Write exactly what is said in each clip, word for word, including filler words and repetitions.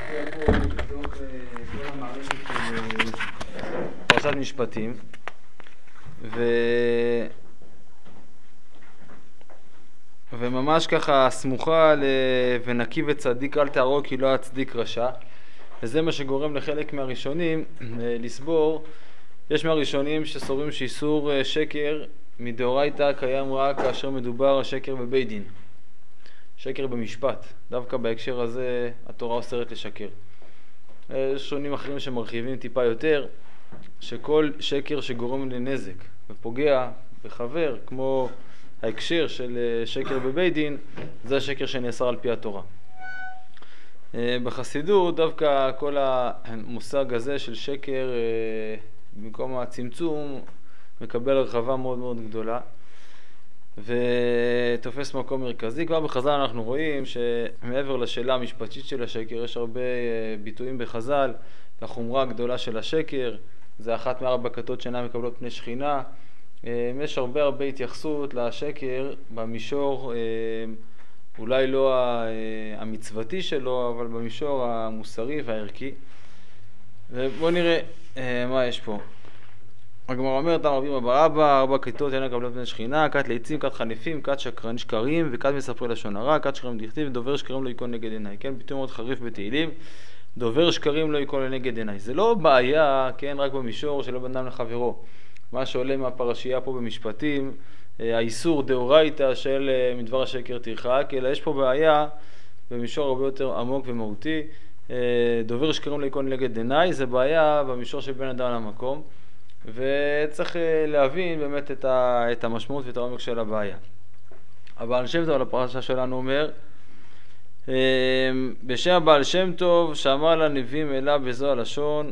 פה בתוך כל המערכת של פרשת משפטים, ו... וממש ככה סמוכה ל... ונקי וצדיק אל תהרוג כי לא הצדיק רשע, וזה מה שגורם לחלק מהראשונים לסבור. יש מהראשונים שסוברים שאיסור שקר מדאורייתא קיים רק כאשר מדובר על שקר בבית דין, שקר במשפט. דווקא בהקשר הזה התורה אוסרת לשקר. יש שונים אחרים שמרחיבים טיפה יותר, שכל שקר שגורם לנזק ופוגע בחבר, כמו ההקשר של שקר בבית דין, זה השקר שנאסר על פי התורה. בחסידות דווקא כל המושג הזה של שקר במקום הצמצום מקבל הרחבה מאוד מאוד גדולה ותופס מקום מרכזי. כבר בחז"ל אנחנו רואים שמעבר לשאלה המשפטית של השקר יש הרבה ביטויים בחז"ל לחומרה הגדולה של השקר. זה אחת מארבע כתות שאינן מקבלות פני שכינה. יש הרבה הרבה התייחסות לשקר במישור אולי לא המצוותי שלו, אבל במישור המוסרי והערכי. ובואו נראה מה יש פה. הגמרא אומרת, אמר רבי אבא רבא, ארבע כתות אינן מקבלות פני שכינה: כת ליצים, כת חנפים, כת שקרן שקרים, וכת מספרי לשון הרע, כת שקרים דכתיב, ודובר שקרים לא ייכון נגד עיניי. כן, ביטוי מאוד חריף בתהילים, דובר שקרים לא ייכון לנגד עיניי. זה לא בעיה, כן, רק במישור שלא בן אדם לחברו. מה שעולה מהפרשייה פה במשפטים, האיסור דאורייתא של מדבר השקר תרחק, אלא יש פה בעיה במישור הרבה יותר עמוק ומהותי. דובר שקרים לא ייכון נגד עיניי, זה בעיה במישור של בן אדם למקום, וצריך להבין באמת את, ה, את המשמעות ואת העומק של הבעיה. הבעל שם טוב על הפרשה שלנו אומר, בשם הבעל שם טוב שאמר לנביאים אלה בזו הלשון,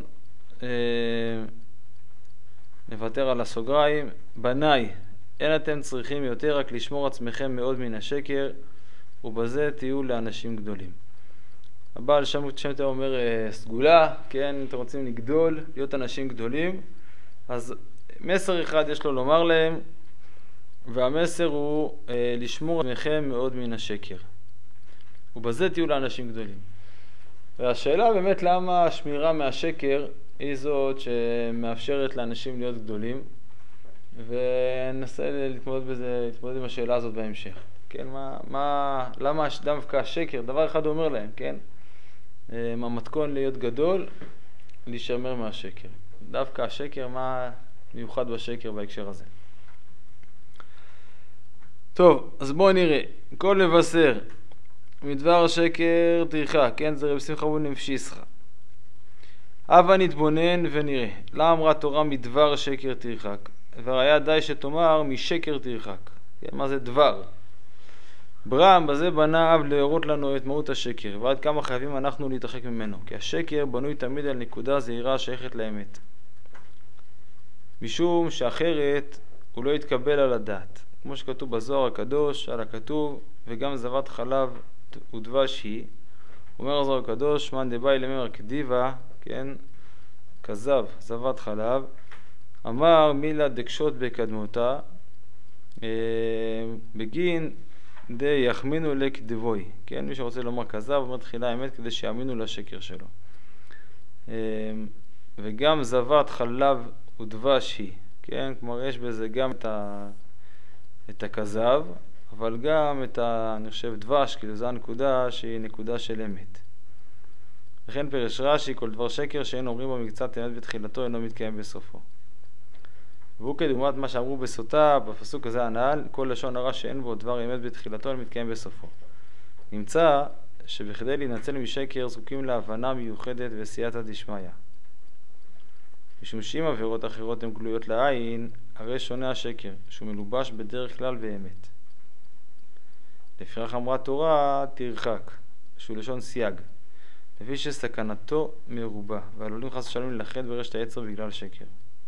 נוותר על הסוגריים, בניי, אין אתם צריכים יותר רק לשמור עצמכם מאוד מן השקר, ובזה תהיו לאנשים גדולים. הבעל שם טוב אומר סגולה, כן, אם אתם רוצים לגדול, להיות אנשים גדולים, אז מסר אחד יש לו לומר להם, והמסר הוא אה, לשמור עצמכם מאוד מן השקר, ובזה תהיו לאנשים גדולים. והשאלה באמת למה השמירה מהשקר היא זאת שמאפשרת לאנשים להיות גדולים, וננסה להתמודד בזה, להתמודד עם השאלה הזאת בהמשך. כן, מה, מה, למה דווקא השקר? דבר אחד הוא אומר להם, כן? המתכון להיות גדול, להישמר מהשקר. דווקא השקר, מה מיוחד בשקר בהקשר הזה? טוב, אז בואו נראה. כל לבשר מדבר השקר תרחק, כן? זה רב שמחה בן משיסחה. הבה נתבונן ונראה. למה אמרה תורה מדבר שקר תרחק? והיה די שתאמר משקר תרחק. כן, מה זה דבר? ברם, בזה בנה אב להראות לנו את מהות השקר, ועד כמה חייבים אנחנו להתרחק ממנו, כי השקר בנוי תמיד על נקודה זהירה שייכת לאמת. משום שאחרת הוא לא יתקבל על הדעת. כמו שכתוב בזוהר הקדוש, על הכתוב, וגם זבת חלב ודבש היא. אומר הזוהר הקדוש, מן דבאי למר קדיבה, כן, כזב, זבת חלב, אמר מילה דקשות בקדמותה, אה, בגין די יחמינו לקדבוי. כן, מי שרוצה לומר כזב, אומר תחילה האמת כדי שיאמינו לשקר שלו. אה, וגם זבת חלב ודבש היא, כן, כלומר יש בזה גם את, ה, את הכזב, אבל גם את ה, אני חושב דבש, כאילו זו הנקודה שהיא נקודה של אמת. לכן פרש רש"י, כל דבר שקר שאין אומרים במקצת אמת בתחילתו אינו מתקיים בסופו. והוא כדוגמת מה שאמרו בסוטה בפסוק הזה הנעל, כל לשון הרע שאין בו דבר אמת בתחילתו אינו מתקיים בסופו. נמצא שבכדי להינצל משקר זקוקים להבנה מיוחדת וסייעתא דשמיא. משום שאם עבירות אחרות הן גלויות לעין, הרי שונה השקר, שהוא מלובש בדרך כלל באמת. לפיכך אמרה תורה תרחק, שהוא לשון סייג, לפי שסכנתו מרובה, ועלולים חס ושלום ללכת ברשת היצר בגלל שקר.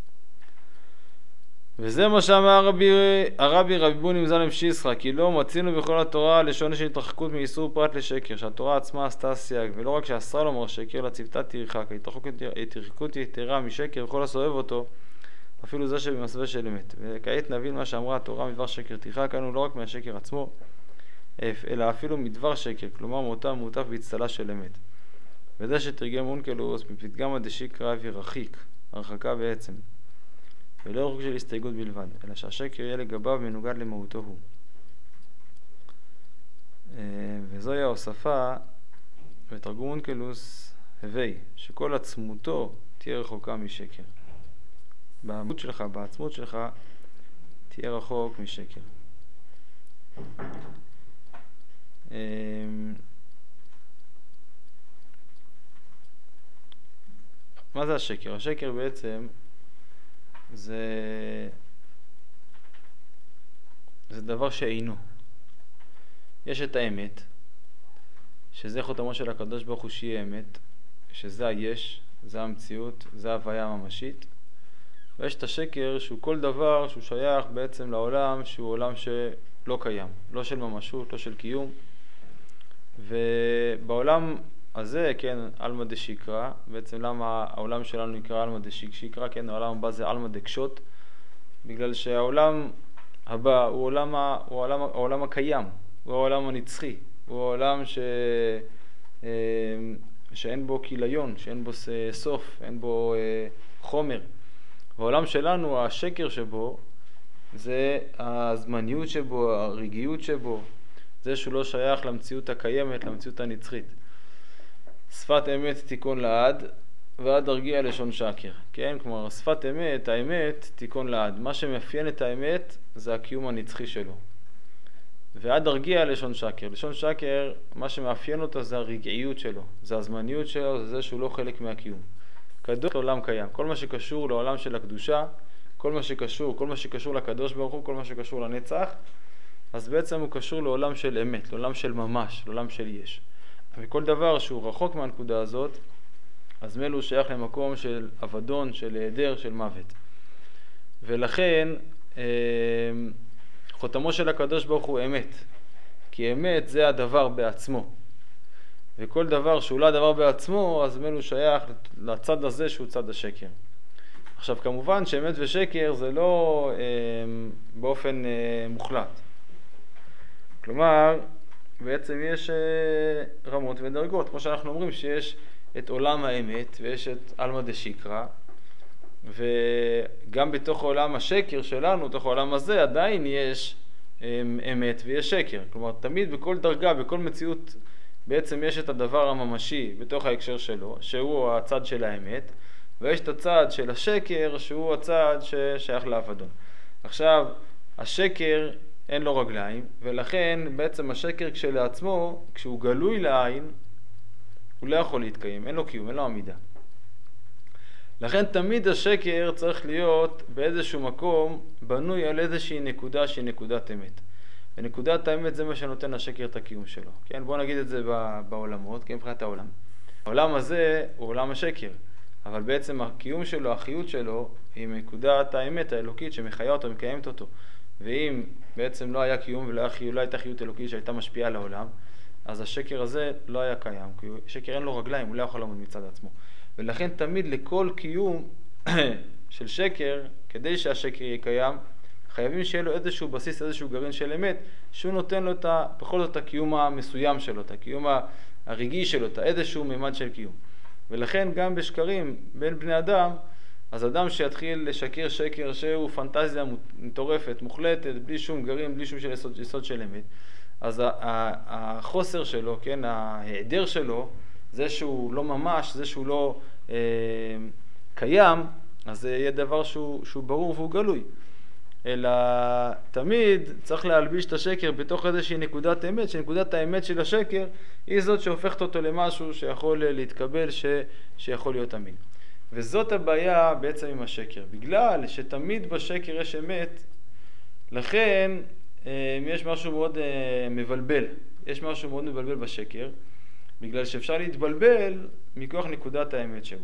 וזה מה שאמר הרבי, הרבי רבי בוני מזל משיסחה, כי לא מצינו בכל התורה לשון של התרחקות מאיסור פרט לשקר, שהתורה עצמה עשתה סייג, ולא רק שאסרה לומר שקר, לצוותה תרחק, התרחקות יתרה משקר וכל הסובב אותו, אפילו זה שבמסווה של אמת. וכעת נבין מה שאמרה התורה מדבר שקר תרחק, אנו לא רק מהשקר עצמו, אלא אפילו מדבר שקר, כלומר מאותה מוטף בהצטלה של אמת. וזה שתרגם אונקלוס מפתגמא דשיקרא ורחיק, הרחקה בעצם, ולא רחוק של הסתייגות בלבד, אלא שהשקר יהיה לגביו מנוגד למהותו הוא. וזוהי ההוספה בתרגום אונקלוס הווי, שכל עצמותו תהיה רחוקה משקר. בעמוד שלך, בעצמות שלך, תהיה רחוק משקר. מה זה השקר? השקר בעצם זה, זה דבר שאינו. יש את האמת, שזה חותמו של הקדוש ברוך הוא שיהיה אמת, שזה היש, זה המציאות, זה ההוויה הממשית. ויש את השקר שהוא כל דבר שהוא שייך בעצם לעולם שהוא עולם שלא קיים, לא של ממשות, לא של קיום. ובעולם הזה, כן, אלמא דשיקרא, בעצם למה העולם שלנו נקרא אלמא דשיקרא, כן, העולם הבא זה אלמא דקשות, בגלל שהעולם הבא הוא העולם, הוא העולם, העולם הקיים, הוא העולם הנצחי, הוא העולם ש... שאין בו כיליון, שאין בו סוף, אין בו חומר. והעולם שלנו, השקר שבו, זה הזמניות שבו, הרגעיות שבו, זה שהוא לא שייך למציאות הקיימת, למציאות הנצחית. שפת אמת תיקון לעד, ועד הרגיע לשון שקר. כן? כלומר, שפת אמת, האמת תיקון לעד. מה שמאפיין את האמת זה הקיום הנצחי שלו. ועד הרגיע לשון שקר. לשון שקר, מה שמאפיין אותו זה הרגעיות שלו, זה הזמניות שלו, זה זה שהוא לא חלק מהקיום. קדוש לעולם קיים. כל מה שקשור לעולם של הקדושה, כל מה שקשור, כל מה שקשור לקדוש ברוך הוא, כל מה שקשור לנצח, אז בעצם הוא קשור לעולם של אמת, לעולם של ממש, לעולם של יש. וכל דבר שהוא רחוק מהנקודה הזאת, אז מלו הוא שייך למקום של אבדון, של היעדר, של מוות. ולכן, חותמו של הקדוש ברוך הוא אמת. כי אמת זה הדבר בעצמו. וכל דבר שהוא לא הדבר בעצמו, אז מלו הוא שייך לצד הזה שהוא צד השקר. עכשיו, כמובן שאמת ושקר זה לא אה, באופן אה, מוחלט. כלומר, בעצם יש אה, רמות ודרגות. כמו שאנחנו אומרים שיש את עולם האמת ויש את אלמא דשיקרא, וגם בתוך עולם השקר שלנו, בתוך העולם הזה, עדיין יש אה, אמת ויש שקר. כלומר, תמיד בכל דרגה, בכל מציאות, בעצם יש את הדבר הממשי בתוך ההקשר שלו, שהוא הצד של האמת, ויש את הצד של השקר, שהוא הצד ששייך לאבדון. עכשיו, השקר אין לו רגליים, ולכן בעצם השקר כשלעצמו, כשהוא גלוי לעין, הוא לא יכול להתקיים, אין לו קיום, אין לו עמידה. לכן תמיד השקר צריך להיות באיזשהו מקום בנוי על איזושהי נקודה שהיא נקודת אמת. ונקודת האמת זה מה שנותן לשקר את הקיום שלו. כן, בואו נגיד את זה בעולמות, כן, מבחינת העולם. העולם הזה הוא עולם השקר. אבל בעצם הקיום שלו, החיות שלו, היא נקודת האמת האלוקית שמחיה אותו, מקיימת אותו. ואם בעצם לא היה קיום ולא לא הייתה חיות אלוקית שהייתה משפיעה על העולם, אז השקר הזה לא היה קיים. כי שקר אין לו רגליים, הוא לא יכול לעמוד מצד עצמו. ולכן תמיד לכל קיום של שקר, כדי שהשקר יהיה קיים, חייבים שיהיה לו איזשהו בסיס, איזשהו גרעין של אמת, שהוא נותן לו את ה, בכל זאת הקיום המסוים שלו, את הקיום הרגעי שלו, את איזשהו מימד של קיום. ולכן גם בשקרים בין בני אדם, אז אדם שיתחיל לשקר שקר שהוא פנטזיה מטורפת, מוחלטת, בלי שום גרעין, בלי שום של יסוד, יסוד של אמת, אז החוסר שלו, כן, ההיעדר שלו, זה שהוא לא ממש, זה שהוא לא אה, קיים, אז זה יהיה דבר שהוא, שהוא ברור והוא גלוי. אלא תמיד צריך להלביש את השקר בתוך איזושהי נקודת אמת, שנקודת האמת של השקר היא זאת שהופכת אותו למשהו שיכול להתקבל, ש... שיכול להיות אמין. וזאת הבעיה בעצם עם השקר. בגלל שתמיד בשקר יש אמת, לכן יש משהו מאוד מבלבל. יש משהו מאוד מבלבל בשקר, בגלל שאפשר להתבלבל מכוח נקודת האמת שבו.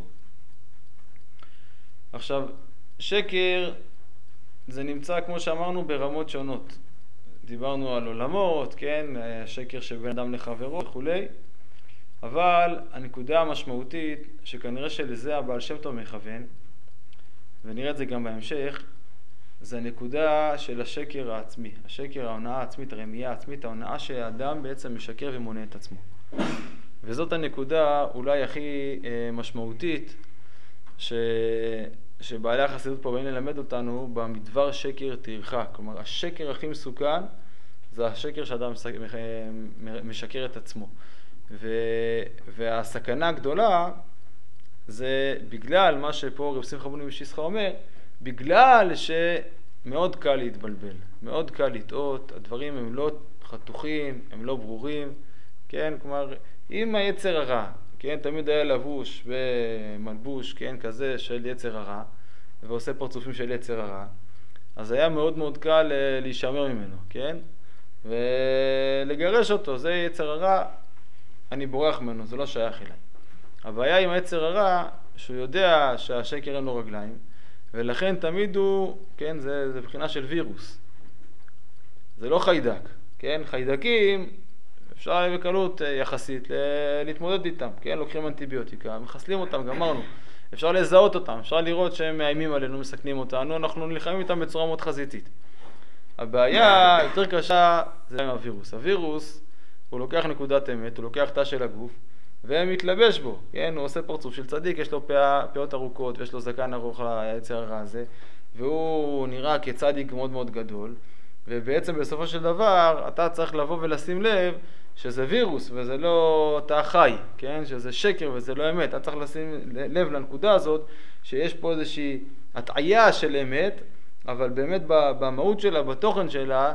עכשיו, שקר זה נמצא, כמו שאמרנו, ברמות שונות. דיברנו על עולמות, כן, השקר שבין אדם לחברו וכולי, אבל הנקודה המשמעותית, שכנראה שלזה הבעל שם טוב מכוון, ונראה את זה גם בהמשך, זה הנקודה של השקר העצמי. השקר, ההונאה העצמית, הרמייה העצמית, ההונאה שהאדם בעצם משקר ומונה את עצמו. וזאת הנקודה אולי הכי משמעותית ש... שבעלי החסידות פה באים ללמד אותנו במדבר שקר תרחק. כלומר, השקר הכי מסוכן זה השקר שאדם משקר את עצמו. ו... והסכנה הגדולה זה בגלל מה שפה רב שמחה בוני משיסחה אומר, בגלל שמאוד קל להתבלבל, מאוד קל לטעות, הדברים הם לא חתוכים, הם לא ברורים, כן? כלומר, אם היצר הרע, כן, תמיד היה לבוש במלבוש, כן, כזה של יצר הרע, ועושה פרצופים של יצר הרע, אז היה מאוד מאוד קל להישמר ממנו, כן? ולגרש אותו, זה יצר הרע, אני בורח ממנו, זה לא שייך אליי. הבעיה עם היצר הרע, שהוא יודע שהשקר אין לו רגליים, ולכן תמיד הוא, כן, זה, זה בחינה של וירוס. זה לא חיידק, כן? חיידקים, אפשר בקלות יחסית להתמודד איתם, כן? לוקחים אנטיביוטיקה, מחסלים אותם, גמרנו. אפשר לזהות אותם, אפשר לראות שהם מאיימים עלינו, מסכנים אותנו, אנחנו נלחמים איתם בצורה מאוד חזיתית. הבעיה יותר קשה זה עם הווירוס. הווירוס, הוא לוקח נקודת אמת, הוא לוקח תא של הגוף, ומתלבש בו, כן? הוא עושה פרצוף של צדיק, יש לו פאה, פאות ארוכות, ויש לו זקן ארוך ליצר הרע הזה, והוא נראה כצדיק מאוד מאוד גדול, ובעצם בסופו של דבר, אתה צריך לבוא ולשים לב שזה וירוס, וזה לא תא חי, כן? שזה שקר וזה לא אמת. אתה צריך לשים לב לנקודה הזאת, שיש פה איזושהי הטעיה של אמת, אבל באמת במהות שלה, בתוכן שלה,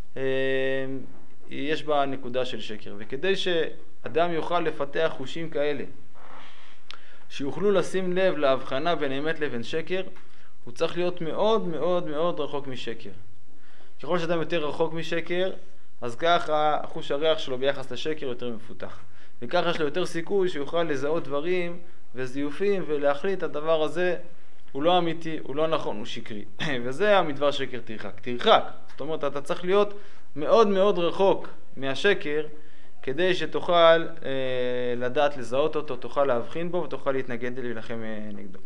יש בה נקודה של שקר. וכדי שאדם יוכל לפתח חושים כאלה, שיוכלו לשים לב להבחנה בין אמת לבין שקר, הוא צריך להיות מאוד מאוד מאוד רחוק משקר. ככל שאדם יותר רחוק משקר, אז ככה חוש הריח שלו ביחס לשקר יותר מפותח. וככה יש לו יותר סיכוי שיוכל לזהות דברים וזיופים ולהחליט הדבר הזה הוא לא אמיתי, הוא לא נכון, הוא שקרי. וזה המדבר שקר תרחק. תרחק. זאת אומרת, אתה צריך להיות מאוד מאוד רחוק מהשקר, כדי שתוכל אה, לדעת לזהות אותו, תוכל להבחין בו ותוכל להתנגד ולהילחם אה, נגדו.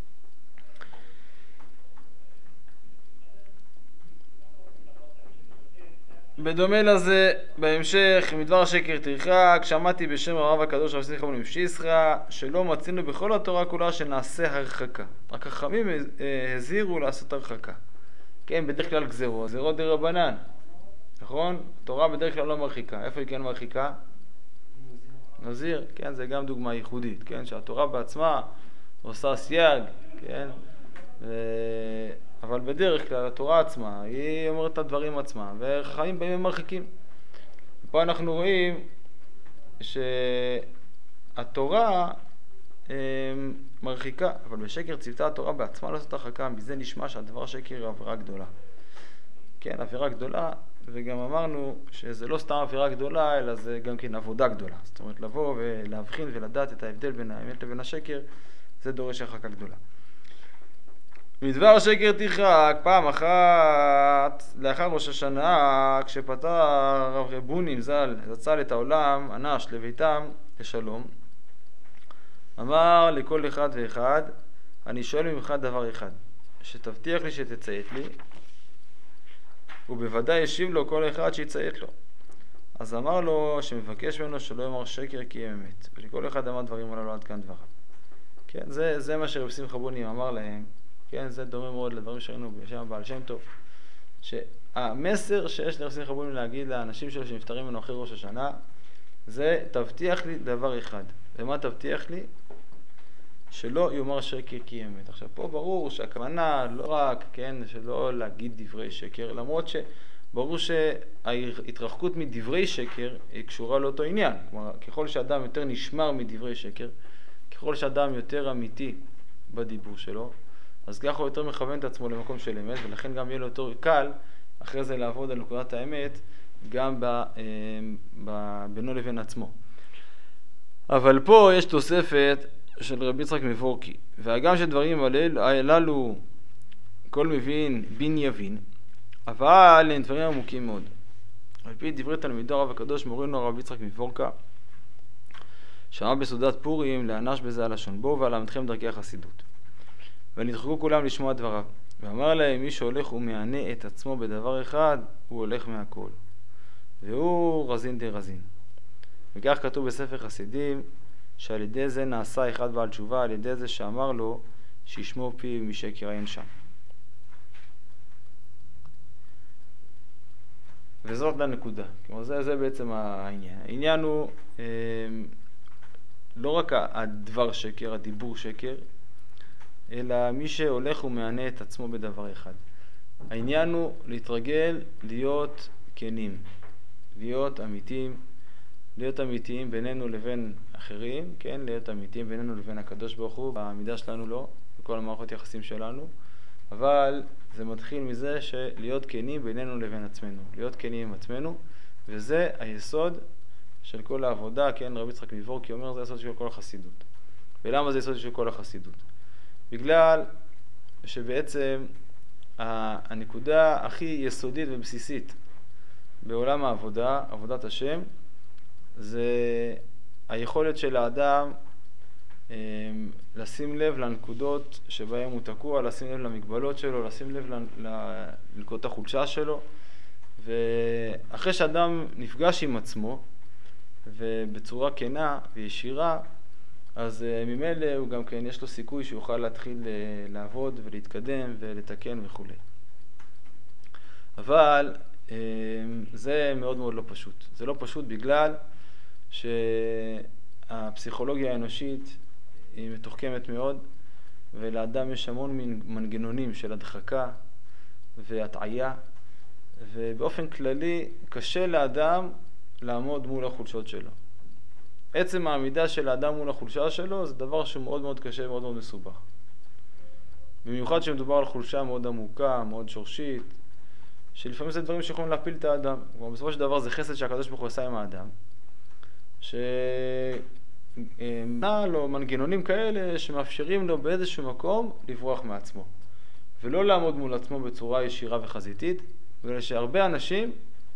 בדומה לזה, בהמשך, מדבר שקר תרחק, שמעתי בשם הרב הקדוש רב שמחה בוני משיסחה, שלא מצינו בכל התורה כולה שנעשה הרחקה. החכמים הזהירו לעשות הרחקה. כן, בדרך כלל גזירות, גזירות דרבנן. נכון? התורה בדרך כלל לא מרחיקה. איפה היא כן מרחיקה? נזיר. כן, זה גם דוגמה ייחודית. כן, שהתורה בעצמה עושה סייג. כן? ו... אבל בדרך כלל התורה עצמה, היא אומרת את הדברים עצמה, וחיים בהם הם מרחיקים. פה אנחנו רואים שהתורה מרחיקה, אבל בשקר צוותה התורה בעצמה לא עושה הרחקה, מזה נשמע שהדבר שקר היא עבירה גדולה. כן, עבירה גדולה, וגם אמרנו שזה לא סתם עבירה גדולה, אלא זה גם כן עבודה גדולה. זאת אומרת, לבוא ולהבחין ולדעת את ההבדל בין האמת לבין השקר, זה דורש הרחקה גדולה. מדבר שקר תרחק, פעם אחת, לאחר ראש השנה, כשפטר הרב רבונים ז"ל, זצ"ל את העולם, אנש לביתם לשלום, אמר לכל אחד ואחד, אני שואל ממך דבר אחד, שתבטיח לי שתציית לי, ובוודאי ישיב לו כל אחד שיציית לו. אז אמר לו שמבקש ממנו שלא יאמר שקר כי יהיה אמת, ולכל אחד אמר דברים הללו עד כאן דבריו. כן, זה, זה מה שרב שמחה בוני אמר להם, כן, זה דומה מאוד לדברים שראינו בשם הבעל שם טוב, שהמסר שיש לרב שמחה בוני להגיד לאנשים שלו שנפטרים ממנו אחרי ראש השנה, זה תבטיח לי דבר אחד. ומה תבטיח לי? שלא יאמר שקר כי אמת. עכשיו פה ברור שהכוונה לא רק, כן, שלא להגיד דברי שקר, למרות שברור שההתרחקות מדברי שקר היא קשורה לאותו עניין. כלומר, ככל שאדם יותר נשמר מדברי שקר, ככל שאדם יותר אמיתי בדיבור שלו, אז ככה הוא יותר מכוון את עצמו למקום של אמת, ולכן גם יהיה לו יותר קל אחרי זה לעבוד על נקודת האמת, גם ב, ב, בינו לבין עצמו. אבל פה יש תוספת של רבי יצחק מוורקי, והגם שדברים הללו כל מבין בין יבין, אבל הם דברים עמוקים מאוד. על פי דברי תלמידו הרב הקדוש מורינו הרב יצחק מוורקה, שאמר בסעודת פורים לאנש בזה הלשון בו ולמדכם דרכי החסידות. ונדחקו כולם לשמוע דבריו. ואמר להם, מי שהולך ומענה את עצמו בדבר אחד, הוא הולך מהכל. והוא רזין די רזין. וכך כתוב בספר חסידים, שעל ידי זה נעשה אחד בעל תשובה, על ידי זה שאמר לו שישמור פיו משקר אין שם. וזאת הנקודה. כלומר, זה, זה בעצם העניין. העניין הוא אה, לא רק הדבר שקר, הדיבור שקר, אלא מי שהולך ומענה את עצמו בדבר אחד. העניין הוא להתרגל להיות כנים, להיות אמיתיים, להיות אמיתיים בינינו לבין אחרים, כן, להיות אמיתיים בינינו לבין הקדוש ברוך הוא, בעמידה שלנו לא, בכל המערכות יחסים שלנו, אבל זה מתחיל מזה שלהיות כנים בינינו לבין עצמנו, להיות כנים עם עצמנו, וזה היסוד של כל העבודה, כן, רבי יצחק מוורקי אומר, זה היסוד של כל החסידות. ולמה זה היסוד של כל החסידות? בגלל שבעצם הנקודה הכי יסודית ובסיסית בעולם העבודה, עבודת השם, זה היכולת של האדם אה, לשים לב לנקודות שבהם הוא תקוע, לשים לב למגבלות שלו, לשים לב לנקודות החולשה שלו. ואחרי שאדם נפגש עם עצמו ובצורה כנה וישירה, אז uh, ממילא הוא גם כן יש לו סיכוי שיוכל להתחיל uh, לעבוד ולהתקדם ולתקן וכו'. אבל uh, זה מאוד מאוד לא פשוט. זה לא פשוט בגלל שהפסיכולוגיה האנושית היא מתוחכמת מאוד, ולאדם יש המון מנגנונים של הדחקה והטעיה, ובאופן כללי קשה לאדם לעמוד מול החולשות שלו. עצם העמידה של האדם מול החולשה שלו זה דבר שהוא מאוד מאוד קשה ומאוד מאוד מסובך. במיוחד שמדובר על חולשה מאוד עמוקה, מאוד שורשית, שלפעמים זה דברים שיכולים להפיל את האדם. כלומר, בסופו של דבר זה חסד שהקדוש ברוך הוא עשה עם האדם, שנע לו מנגנונים כאלה שמאפשרים לו באיזשהו מקום לברוח מעצמו, ולא לעמוד מול עצמו בצורה ישירה וחזיתית, בגלל שהרבה אנשים,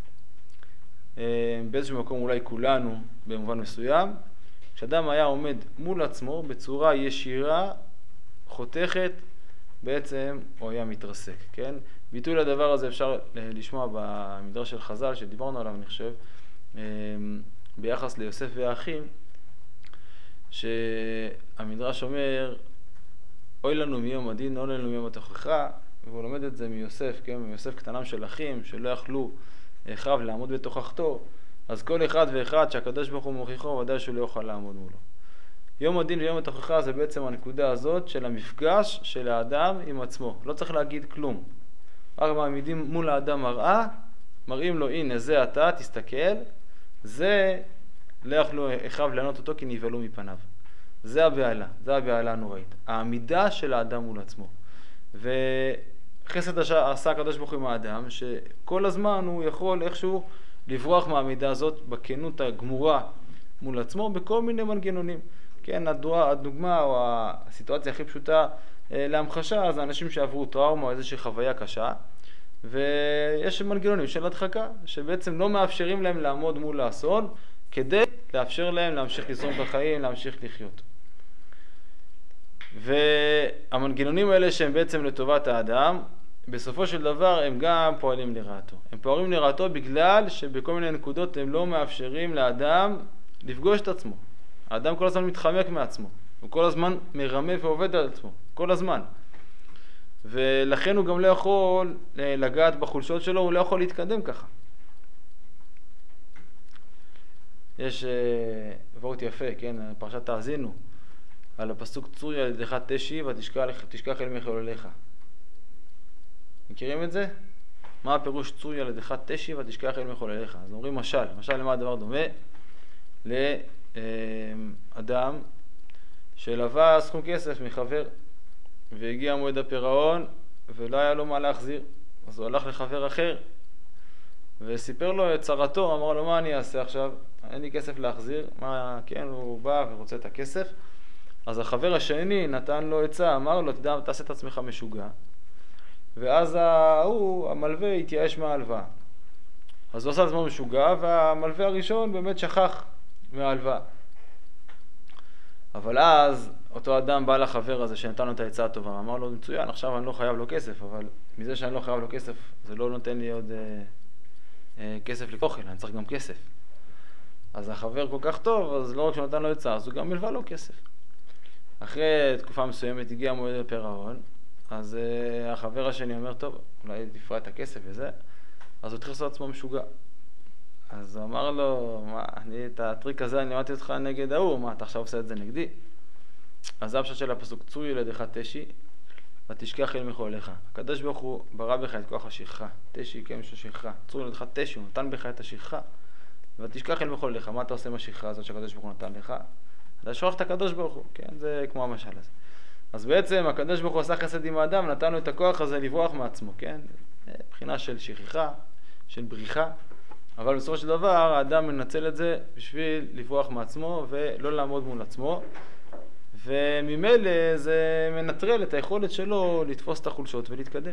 באיזשהו מקום אולי כולנו במובן מסוים, כשאדם היה עומד מול עצמו בצורה ישירה, חותכת, בעצם הוא היה מתרסק, כן? ביטוי לדבר הזה אפשר לשמוע במדרש של חז"ל שדיברנו עליו, אני חושב, ביחס ליוסף והאחים, שהמדרש אומר, אוי לנו מיום הדין, אוי לנו מיום התוכחה, והוא לומד את זה מיוסף, כן? מיוסף קטנם של אחים, שלא יכלו אחיו לעמוד בתוכחתו, אז כל אחד ואחד שהקדוש ברוך הוא מוכיחו, ודאי שהוא לא יוכל לעמוד מולו. יום הדין ויום התוכחה זה בעצם הנקודה הזאת של המפגש של האדם עם עצמו. לא צריך להגיד כלום. רק מעמידים מול האדם מראה, מראים לו, הנה זה אתה, תסתכל, זה לא יכלו אחיו לענות אותו כי נבהלו מפניו. זה הבעלה, זה הבעלה הנוראית. העמידה של האדם מול עצמו. וחסד עשה הקדוש ברוך הוא עם האדם, שכל הזמן הוא יכול איכשהו לברוח מהעמידה הזאת בכנות הגמורה מול עצמו, בכל מיני מנגנונים. כן, הדוגמה או הסיטואציה הכי פשוטה להמחשה, אז האנשים שעברו טראומה או איזושהי חוויה קשה, ויש מנגנונים של הדחקה, שבעצם לא מאפשרים להם לעמוד מול האסון, כדי לאפשר להם להמשיך לזרום בחיים, להמשיך לחיות. והמנגנונים האלה שהם בעצם לטובת האדם, בסופו של דבר הם גם פועלים לרעתו. הם פועלים לרעתו בגלל שבכל מיני נקודות הם לא מאפשרים לאדם לפגוש את עצמו. האדם כל הזמן מתחמק מעצמו, הוא כל הזמן מרמה ועובד על עצמו, כל הזמן. ולכן הוא גם לא יכול לגעת בחולשות שלו, הוא לא יכול להתקדם ככה. יש וורט יפה, כן, פרשת תאזינו, על הפסוק צור ילדך תשי ותשכח אל מחולליך. מכירים את זה? מה הפירוש צור ילדך תשי ותשכח אל מחולליך? אז אומרים משל, משל למה הדבר דומה? לאדם שלווה סכום כסף מחבר, והגיע מועד הפירעון ולא היה לו מה להחזיר, אז הוא הלך לחבר אחר וסיפר לו את צרתו, אמר לו מה אני אעשה עכשיו, אין לי כסף להחזיר, מה, כן, הוא בא ורוצה את הכסף. אז החבר השני נתן לו עצה, אמר לו, תדע, תעשה את עצמך משוגע, ואז הוא, המלווה, התייאש מההלוואה. אז הוא עשה את עצמו משוגע, והמלווה הראשון באמת שכח מההלוואה. אבל אז אותו אדם בא לחבר הזה שנתן לו את העצה הטובה, אמר לו, מצוין, עכשיו אני לא חייב לו כסף, אבל מזה שאני לא חייב לו כסף, זה לא נותן לי עוד אה, אה, כסף לאוכל, אני צריך גם כסף. אז החבר כל כך טוב, אז לא רק שהוא נתן לו עצה, אז הוא גם מלווה לו כסף. אחרי תקופה מסוימת הגיע מועד הפירעון, אז uh, החבר השני אומר, טוב, אולי תפרע את הכסף וזה, אז הוא התחיל לעשות עצמו משוגע. אז הוא אמר לו, מה, אני את הטריק הזה אני למדתי אותך נגד ההוא, מה, אתה עכשיו עושה את זה נגדי? אז זה הפשט של הפסוק, צור ילדך תשי, ותשכח אל מחולך. הקדוש ברוך הוא ברא בך את כוח השכחה, תשי קיים של שכחה, צור ילדך תשי, הוא נתן בך את השכחה, ותשכח אל מחולך. מה אתה עושה עם השכחה הזאת שהקדוש ברוך הוא נתן לך? אתה שוכח את הקדוש ברוך הוא, כן? זה כמו המשל הזה. אז בעצם הקדוש ברוך הוא עשה חסד עם האדם, נתן לו את הכוח הזה לברוח מעצמו, כן? בחינה של שכחה, של בריחה, אבל בסופו של דבר האדם מנצל את זה בשביל לברוח מעצמו ולא לעמוד מול עצמו, וממילא זה מנטרל את היכולת שלו לתפוס את החולשות ולהתקדם.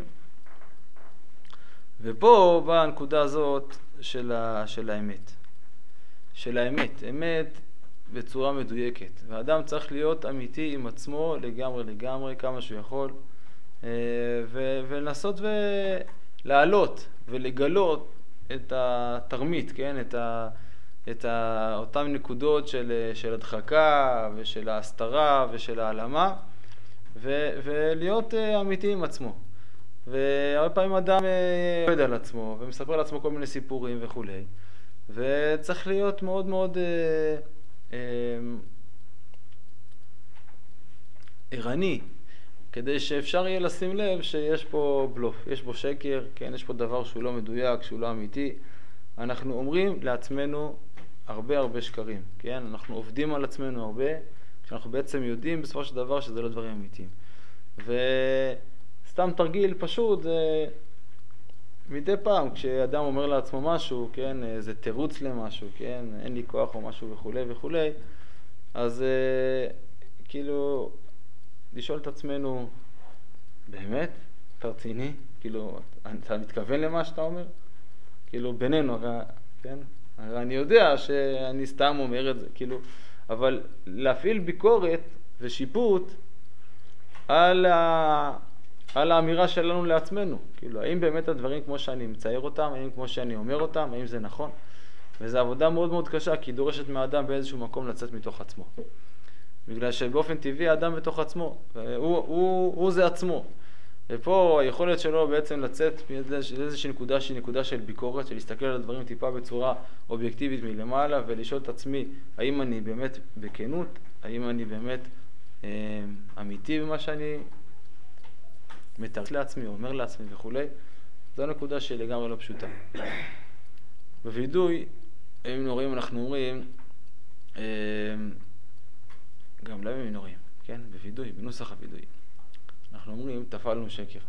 ופה באה הנקודה הזאת של, ה, של האמת. של האמת. אמת בצורה מדויקת. והאדם צריך להיות אמיתי עם עצמו לגמרי לגמרי, כמה שהוא יכול, ו, ולנסות ולעלות ולגלות את התרמית, כן? את ה... את אותן נקודות של, של הדחקה ושל ההסתרה ושל העלמה, ו, ולהיות אמיתי עם עצמו. והרבה פעמים אדם עובד על עצמו ומספר לעצמו כל מיני סיפורים וכו'. וצריך להיות מאוד מאוד אה, אה, ערני, כדי שאפשר יהיה לשים לב שיש פה בלוף, יש פה שקר, כן? יש פה דבר שהוא לא מדויק, שהוא לא אמיתי. אנחנו אומרים לעצמנו הרבה הרבה שקרים, כן? אנחנו עובדים על עצמנו הרבה, כשאנחנו בעצם יודעים בסופו של דבר שזה לא דברים אמיתיים. וסתם תרגיל פשוט, זה מדי פעם, כשאדם אומר לעצמו משהו, כן? זה תירוץ למשהו, כן? אין לי כוח או משהו וכו' וכו', אז כאילו, לשאול את עצמנו, באמת? אתה רציני? כאילו, אתה מתכוון למה שאתה אומר? כאילו, בינינו, הרי, כן? הרי אני יודע שאני סתם אומר את זה, כאילו, אבל להפעיל ביקורת ושיפוט על, ה... על האמירה שלנו לעצמנו. כאילו, האם באמת הדברים כמו שאני מצייר אותם, האם כמו שאני אומר אותם, האם זה נכון? וזו עבודה מאוד מאוד קשה, כי היא דורשת מהאדם באיזשהו מקום לצאת מתוך עצמו. בגלל שבאופן טבעי האדם בתוך עצמו, הוא, הוא, הוא זה עצמו. ופה היכולת שלו בעצם לצאת מאיזושהי נקודה שהיא נקודה של ביקורת, של להסתכל על הדברים טיפה בצורה אובייקטיבית מלמעלה, ולשאול את עצמי, האם אני באמת בכנות, האם אני באמת אה, אמיתי במה שאני מתאר לעצמי, אומר לעצמי וכו'. זו נקודה שהיא לגמרי לא פשוטה. בוידוי, אם נוראים אנחנו אומרים, אה, גם לא אם נוראים, כן? בוידוי, בנוסח הוידוי. אנחנו אומרים, תפלנו שקר.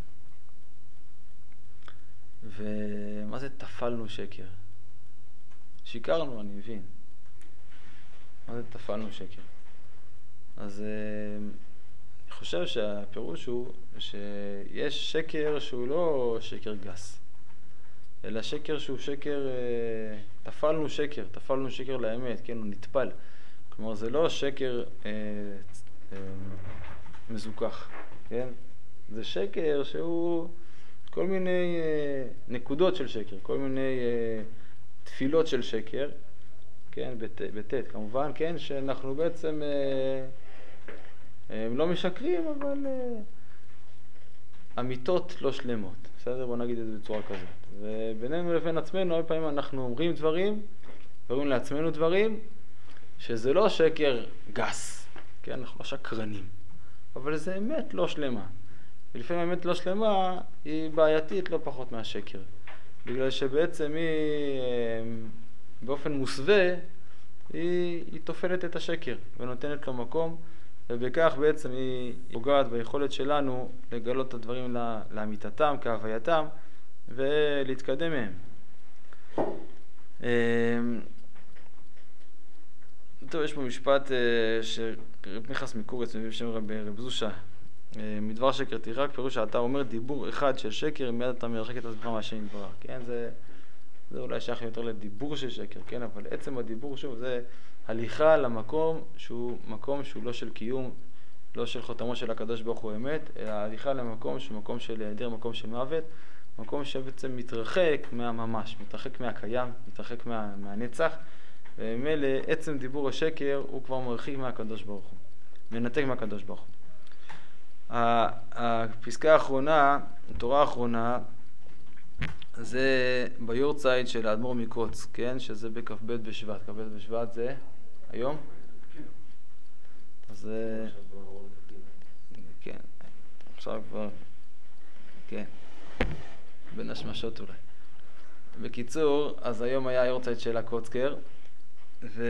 ומה זה תפלנו שקר? שיקרנו, אני מבין. מה זה תפלנו שקר? אז אני חושב שהפירוש הוא שיש שקר שהוא לא שקר גס, אלא שקר שהוא שקר, תפלנו שקר, תפלנו שקר לאמת, כן? הוא נטפל. כלומר, זה לא שקר אה, אה, מזוכח. כן? זה שקר שהוא כל מיני אה, נקודות של שקר, כל מיני אה, תפילות של שקר, כן? בתת כמובן, כן? שאנחנו בעצם אה, אה, לא משקרים, אבל אה, אמיתות לא שלמות. בסדר? בוא נגיד את זה בצורה כזאת. ובינינו לבין עצמנו, הרבה פעמים אנחנו אומרים דברים, אומרים לעצמנו דברים, שזה לא שקר גס, כן? אנחנו לא שקרנים. אבל זה אמת לא שלמה. ולפעמים אמת לא שלמה היא בעייתית לא פחות מהשקר. בגלל שבעצם היא באופן מוסווה, היא, היא תופלת את השקר ונותנת לו מקום, ובכך בעצם היא פוגעת ביכולת שלנו לגלות את הדברים לאמיתתם, כהווייתם, ולהתקדם מהם. טוב, יש פה משפט שרב מיכס מקורץ מביא בשם רב זושה. מדבר שקר תירק, פירוש שאתה אומר דיבור אחד של שקר, מיד אתה מרחק את עצמך מהשם יתברך. כן, זה, זה אולי שייך יותר לדיבור של שקר, כן, אבל עצם הדיבור, שוב, זה הליכה למקום שהוא מקום שהוא לא של קיום, לא של חותמו של הקדוש ברוך הוא אמת, אלא הליכה למקום שהוא מקום של היעדר, מקום של מוות, מקום שבעצם מתרחק מהממש, מתרחק מהקיים, מתרחק מה, מהנצח, וממילא עצם דיבור השקר הוא כבר מרחיק מהקדוש ברוך הוא, מנתק מהקדוש ברוך הוא. הפסקה האחרונה, התורה האחרונה, זה ביורצייט של האדמו"ר מקוץ, כן? שזה בכ"ב בשבט. כ"ב בשבט זה היום? אז כן, עכשיו כבר, כן, בין השמשות אולי. בקיצור, אז היום היה היורצייט של הקוצקר, ו...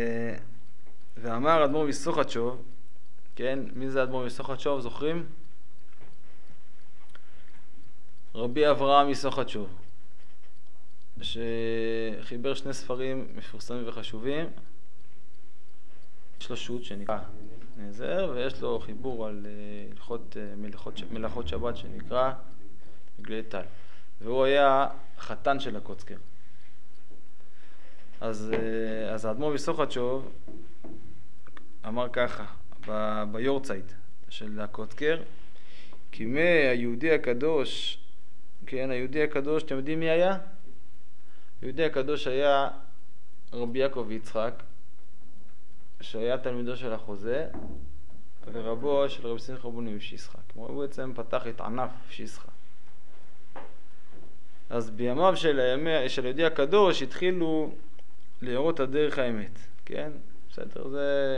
ואמר אדמו"ר מסוכתשוב, כן, מי זה אדמו"ר מסוכתשוב, זוכרים? רבי אברהם מסוכתשוב, שחיבר שני ספרים מפורסמים וחשובים. יש לו שו"ת שנקרא נזר, ויש לו חיבור על הלכות, מלאכות, מלאכות שבת שנקרא מגלי טל. והוא היה חתן של הקוצקר. אז, אז האדמו"ר מסוכתשוב אמר ככה, ב, ביורצייט של הקוצקר, כי מי היהודי הקדוש, כן, היהודי הקדוש, אתם יודעים מי היה? היהודי הקדוש היה רבי יעקב יצחק, שהיה תלמידו של החוזה, ורבו של רבי שמחה בוני מפשיסחה. כמו הוא בעצם פתח את ענף פשיסחה. אז בימיו של, הימי, של היהודי הקדוש התחילו להראות את דרך האמת, כן? בסדר, זה...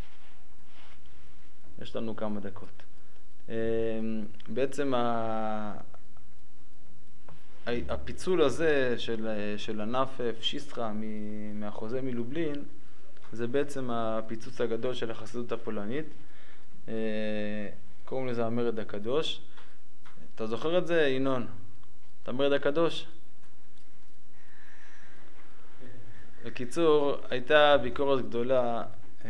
יש לנו כמה דקות. בעצם הפיצול הזה של, של ענף פשיסחה מהחוזה מלובלין, זה בעצם הפיצוץ הגדול של החסידות הפולנית. קוראים לזה המרד הקדוש. אתה זוכר את זה, ינון? את המרד הקדוש? בקיצור, הייתה ביקורת גדולה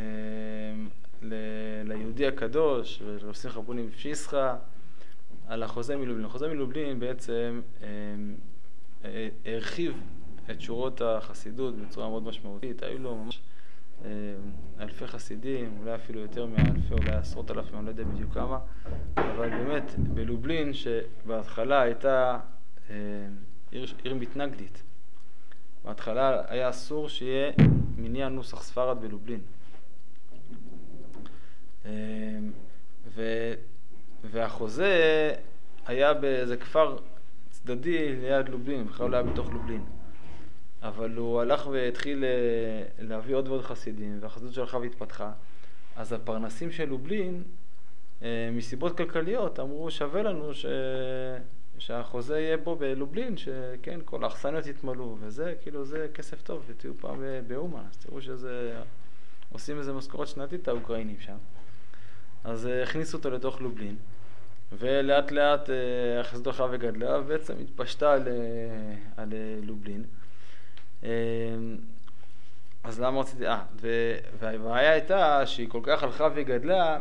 ליהודי הקדוש ולרב שמחה בוני מפשיסחה על החוזה מלובלין. החוזה מלובלין בעצם הרחיב את שורות החסידות בצורה מאוד משמעותית. היו לו ממש אלפי חסידים, אולי אפילו יותר מאלפי, אולי עשרות אלפים, אני לא יודע בדיוק כמה, אבל באמת בלובלין שבהתחלה הייתה עיר, עיר מתנגדית. בהתחלה היה אסור שיהיה מניין נוסח ספרד בלובלין. ו, והחוזה היה באיזה כפר צדדי ליד לובלין, בכלל לא היה בתוך לובלין. אבל הוא הלך והתחיל להביא עוד ועוד חסידים, והחסידות שלך והתפתחה. אז הפרנסים של לובלין, מסיבות כלכליות, אמרו שווה לנו ש... שהחוזה יהיה פה בלובלין, שכן, כל האכסניות יתמלאו, וזה, כאילו, זה כסף טוב, ותהיו פעם באומה, אז תראו שזה... עושים איזה משכורת שנתית האוקראינים שם. אז הכניסו אותו לתוך לובלין, ולאט לאט החסידות הלכה וגדלה, ובעצם התפשטה על, על לובלין. אז למה רציתי... אה, והבעיה הייתה שהיא כל כך הלכה וגדלה,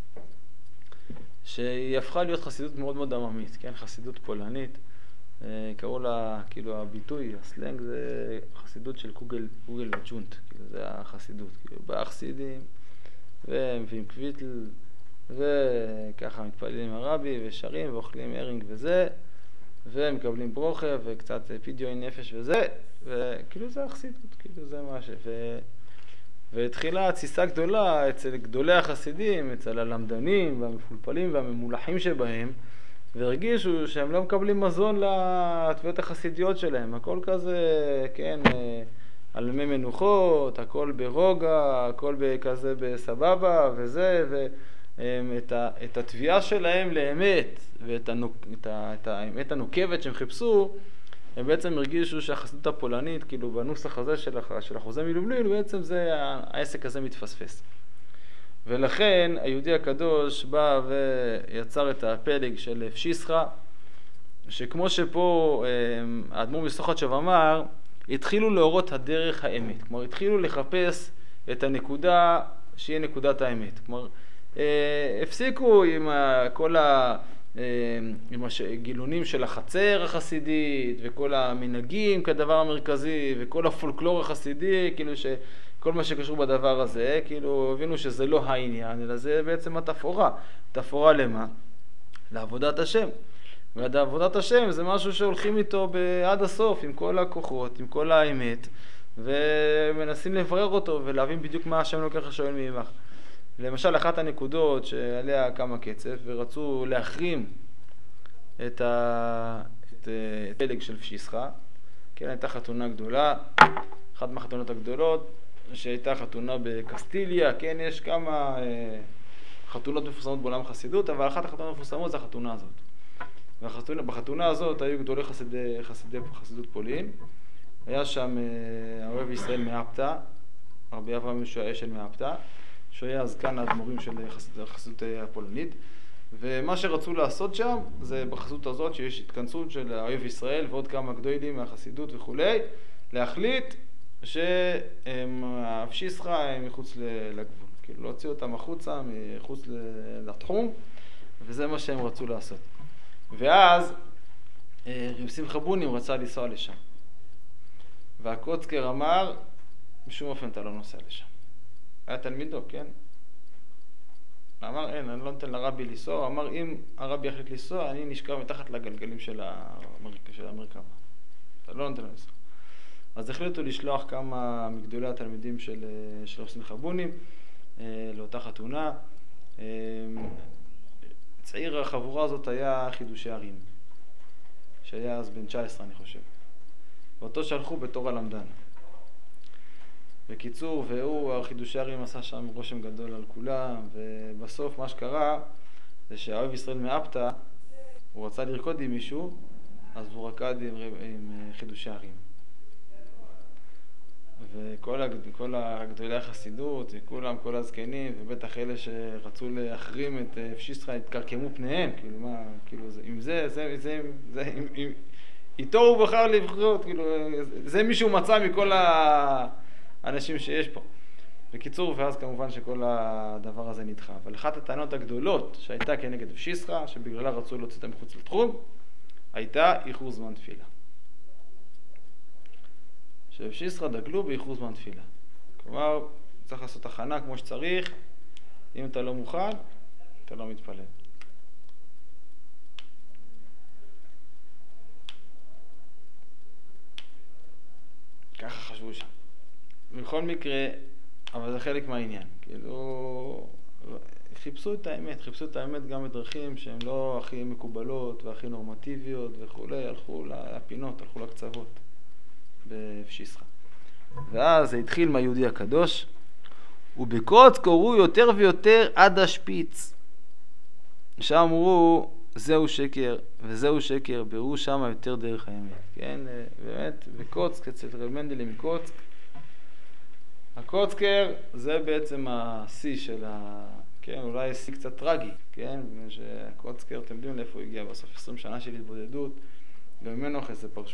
שהיא הפכה להיות חסידות מאוד מאוד עממית, כן? חסידות פולנית. קראו לה, כאילו, הביטוי, הסלנג זה חסידות של קוגל, קוגל וג'ונט, כאילו, זה החסידות. כאילו, באחסידים, ומביאים קוויטל, וככה מתפעלים עם הרבי, ושרים, ואוכלים ארינג וזה, ומקבלים ברוכה, וקצת פידיו נפש וזה, וכאילו זה החסידות, כאילו זה מה ש... ו... והתחילה תסיסה גדולה אצל גדולי החסידים, אצל הלמדנים והמפולפלים והממולחים שבהם, והרגישו שהם לא מקבלים מזון לתביעות החסידיות שלהם. הכל כזה, כן, על מי מנוחות, הכל ברוגע, הכל כזה בסבבה וזה, ואת ה, את התביעה שלהם לאמת ואת הנוק, את ה, את האמת הנוקבת שהם חיפשו, הם בעצם הרגישו שהחסידות הפולנית, כאילו בנוסח הזה של, של החוזה מלובלין, בעצם זה, העסק הזה מתפספס. ולכן היהודי הקדוש בא ויצר את הפלג של פשיסחה, שכמו שפה האדמו"ר מסוכתשוב אמר, התחילו להורות הדרך האמת. כלומר, התחילו לחפש את הנקודה שהיא נקודת האמת. כלומר, הפסיקו עם כל ה... עם הגילונים של החצר החסידית וכל המנהגים כדבר המרכזי וכל הפולקלור החסידי, כאילו שכל מה שקשור בדבר הזה, כאילו הבינו שזה לא העניין, אלא זה בעצם התפאורה. תפאורה למה? לעבודת השם. ועבודת השם זה משהו שהולכים איתו עד הסוף, עם כל הכוחות, עם כל האמת, ומנסים לברר אותו ולהבין בדיוק מה השם לוקח השואל מעמך. למשל, אחת הנקודות שעליה קם הקצף ורצו להחרים את ה... את הפלג של פשיסחה, כן, הייתה חתונה גדולה, אחת מהחתונות הגדולות, שהייתה חתונה בקסטיליה, כן, יש כמה אה, חתונות מפורסמות בעולם החסידות, אבל אחת החתונות המפורסמות זה החתונה הזאת. ובחתונה הזאת היו גדולי חסידי, חסידי חסידות פולין, היה שם אה, הרב ישראל מאפתא, רבי אברהם יהושע אשל מאפתא, שהיה זקן האדמו"רים של החסידות הפולנית, ומה שרצו לעשות שם זה בחסות הזאת שיש התכנסות של האויב ישראל ועוד כמה גדולים מהחסידות וכולי, להחליט שהפשיסחה הם מחוץ לגבול, כאילו להוציא אותם החוצה, מחוץ לתחום, וזה מה שהם רצו לעשות. ואז רב שמחה בונים רצה לנסוע לשם, והקוצקר אמר, בשום אופן אתה לא נוסע לשם. היה תלמידו, כן? אמר, אין, אני לא נותן לרבי לנסוע. הוא אמר, אם הרבי יחליט לנסוע, אני נשכב מתחת לגלגלים של המרכבה. אתה לא נותן לנסוע. אז החליטו לשלוח כמה מגדולי התלמידים של, של רב שמחה בונים לאותה חתונה. צעיר החבורה הזאת היה חידושי ערים, שהיה אז בן תשע עשרה אני חושב. ואותו שלחו בתור הלמדן. בקיצור, והוא, החידושי ערים עשה שם רושם גדול על כולם, ובסוף מה שקרה זה שהאויב ישראל מאפתא, הוא רצה לרקוד עם מישהו, אז הוא רקד עם, עם חידושי ערים. וכל כל הגדולי החסידות, וכולם, כל הזקנים, ובטח אלה שרצו להחרים את פשיסחה, התקרקמו פניהם, כאילו מה, כאילו זה, עם זה, זה, זה, זה, עם, עם, איתו הוא בחר לבחרות, כאילו, זה מישהו מצא מכל האנשים שיש פה. בקיצור, ואז כמובן שכל הדבר הזה נדחה. אבל אחת הטענות הגדולות שהייתה כנגד פשיסחה, שבגללה רצו להוציא אותה מחוץ לתחום, הייתה איחור זמן תפילה. שבפשיסחה דגלו באיחור זמן תפילה. כלומר, צריך לעשות הכנה כמו שצריך, אם אתה לא מוכן, אתה לא מתפלל. ככה חשבו שם. בכל מקרה, אבל זה חלק מהעניין. כאילו, חיפשו את האמת, חיפשו את האמת גם בדרכים שהן לא הכי מקובלות והכי נורמטיביות וכולי, הלכו לפינות, הלכו לקצוות בפשיסחה. ואז זה התחיל מהיהודי הקדוש, ובקוץ קוראו יותר ויותר עד השפיץ. שם אמרו, זהו שקר וזהו שקר, בראו שם יותר דרך האמת. כן, באמת, בקוצק, אצל רב מנדלי מקוצק, הקוצקר זה בעצם השיא של ה... כן, אולי שיא קצת טרגי, כן? שהקוצקר, אתם יודעים לאיפה הוא הגיע בסוף עשרים שנה של התבודדות, גם ממנו אחרי זה פרשו.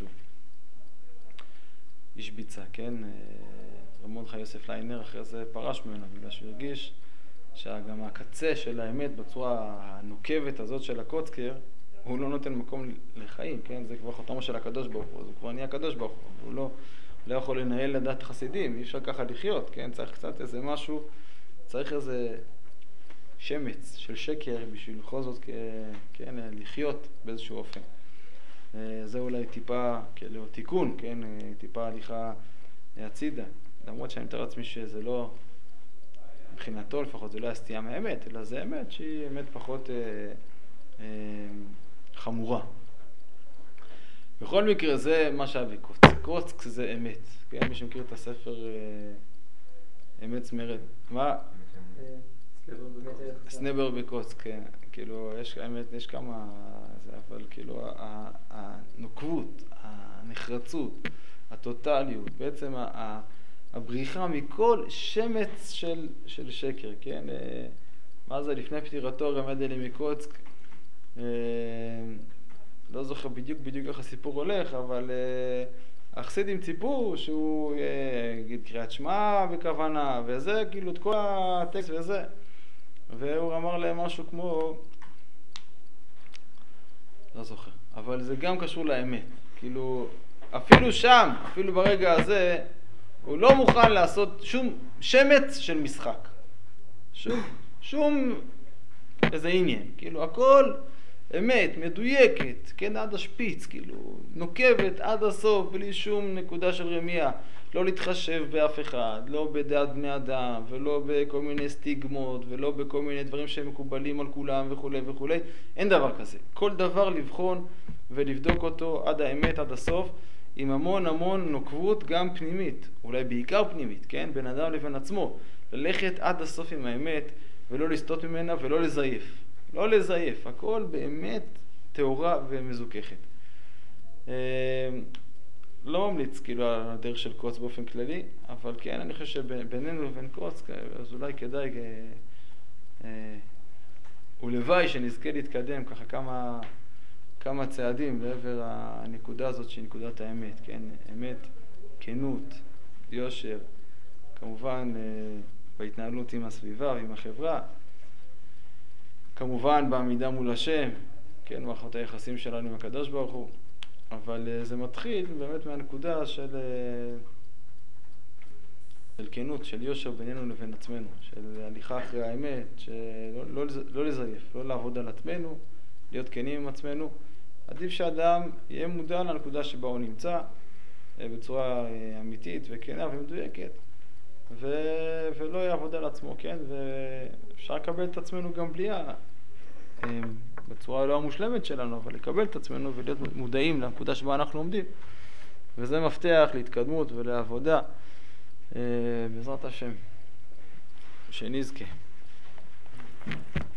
איש ביצה, כן? רב מרדכי יוסף ליינר אחרי זה פרש ממנו, בגלל שהוא הרגיש שגם הקצה של האמת בצורה הנוקבת הזאת של הקוצקר, הוא לא נותן מקום לחיים, כן? זה כבר חותמו של הקדוש ברוך הוא, זה כבר נהיה הקדוש ברוך הוא, הוא לא, לא יכול לנהל לדת חסידים, אי אפשר ככה לחיות, כן? צריך קצת איזה משהו, צריך איזה שמץ של שקר בשביל בכל זאת, כן? לחיות באיזשהו אופן. זה אולי טיפה, כאילו, תיקון, כן? טיפה הליכה הצידה. למרות שאני מתאר לעצמי שזה לא, מבחינתו לפחות, זה לא הסטייה מהאמת, אלא זה אמת שהיא אמת פחות אה, אה, חמורה. בכל מקרה זה מה שהיה בקוצק. קוצק זה אמת. כן? מי שמכיר את הספר אה, אמת סמרד. מה? סנבר בקוצק, כן. כאילו, יש, האמת, יש כמה, אבל כאילו, הנוקבות, הנחרצות, הטוטליות, בעצם הבריחה מכל שמץ של, של שקר, כן? מה זה, לפני פטירתו רב מנדלי מקוצק, לא זוכר בדיוק בדיוק איך הסיפור הולך, אבל החסידים ציפו שהוא יגיד קריאת שמע בכוונה, וזה, כאילו, את כל הטקסט וזה. והוא אמר להם משהו כמו, לא זוכר, אבל זה גם קשור לאמת. כאילו, אפילו שם, אפילו ברגע הזה, הוא לא מוכן לעשות שום שמץ של משחק. שום, שום איזה עניין. כאילו, הכל אמת, מדויקת, כן, עד השפיץ, כאילו, נוקבת עד הסוף, בלי שום נקודה של רמייה. לא להתחשב באף אחד, לא בדעת בני אדם, ולא בכל מיני סטיגמות, ולא בכל מיני דברים שהם מקובלים על כולם וכו' וכו'. אין דבר כזה. כל דבר לבחון ולבדוק אותו עד האמת, עד הסוף, עם המון המון נוקבות גם פנימית, אולי בעיקר פנימית, כן? בין אדם לבין עצמו. ללכת עד הסוף עם האמת, ולא לסטות ממנה ולא לזייף. לא לזייף, הכל באמת תאורה ומזוכחת. לא ממליץ כאילו על הדרך של קוץ באופן כללי, אבל כן, אני חושב שבינינו לבין קוץ, אז אולי כדאי, ולוואי שנזכה להתקדם ככה כמה, כמה צעדים לעבר הנקודה הזאת שהיא נקודת האמת, כן? אמת, כנות, יושר, כמובן בהתנהלות עם הסביבה ועם החברה, כמובן בעמידה מול השם, כן, מערכות היחסים שלנו עם הקדוש ברוך הוא, אבל זה מתחיל באמת מהנקודה של, של כנות, של יושר בינינו לבין עצמנו, של הליכה אחרי האמת, שלא לא, לא לזייף, לא לעבוד על עצמנו, להיות כנים עם עצמנו. עדיף שאדם יהיה מודע לנקודה שבה הוא נמצא, בצורה אמיתית וכנה ומדויקת, ו... ולא יעבוד על עצמו, כן? ואפשר לקבל את עצמנו גם בלי ה... בצורה לא המושלמת שלנו, אבל לקבל את עצמנו ולהיות מודעים לנקודה שבה אנחנו עומדים. וזה מפתח להתקדמות ולעבודה, בעזרת השם, שנזכה.